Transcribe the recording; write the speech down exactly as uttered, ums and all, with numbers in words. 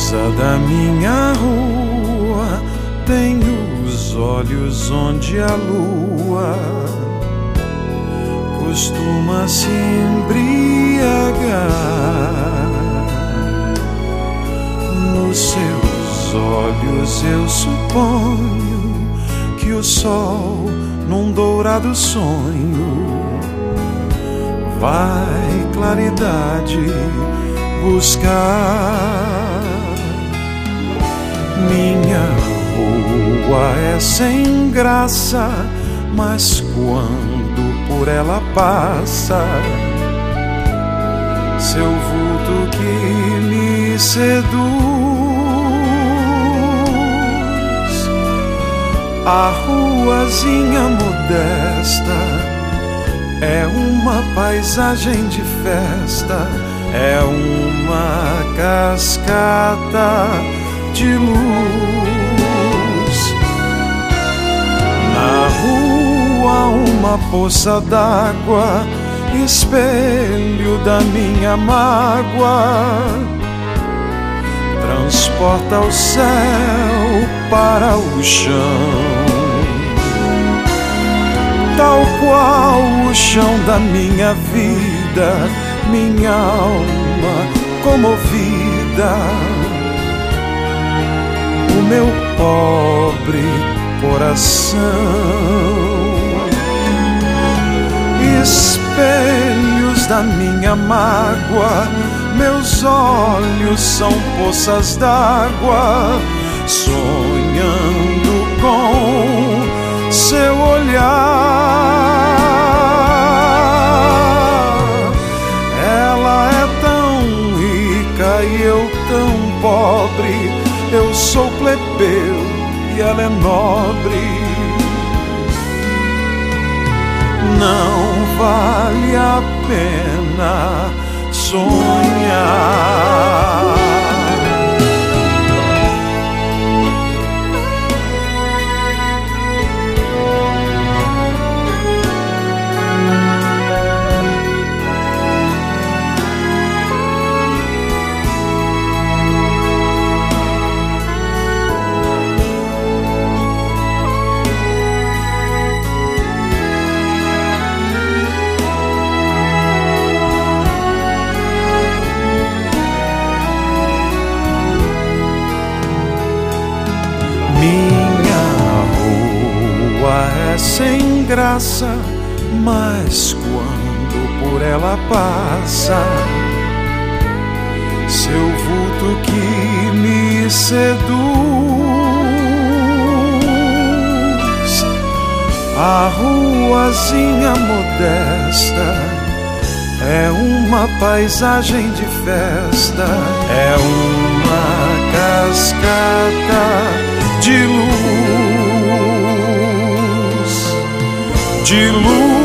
moça da minha rua tem os olhos onde a lua costuma se embriagar. Nos seus olhos eu suponho que o sol, num dourado sonho, vai claridade buscar. Minha rua é sem graça, mas quando por ela passa, seu vulto que me seduz. A ruazinha modesta é uma paisagem de festa, é uma cascata de luz. Na rua uma poça d'água, espelho da minha mágoa, transporta o céu para o chão. Tal qual o chão da minha vida, minha alma comovida, o meu pobre coração. Espelhos da minha mágoa, meus olhos são poças d'água, sonhando com seu olhar. Ela é tão rica e eu tão pobre, eu sou plebeu e ela é nobre. Não vale a pena sonhar. Minha rua é sem graça, mas quando por ela passa, seu vulto que me seduz. A ruazinha modesta é uma paisagem de festa, é uma cascata de luz, de luz.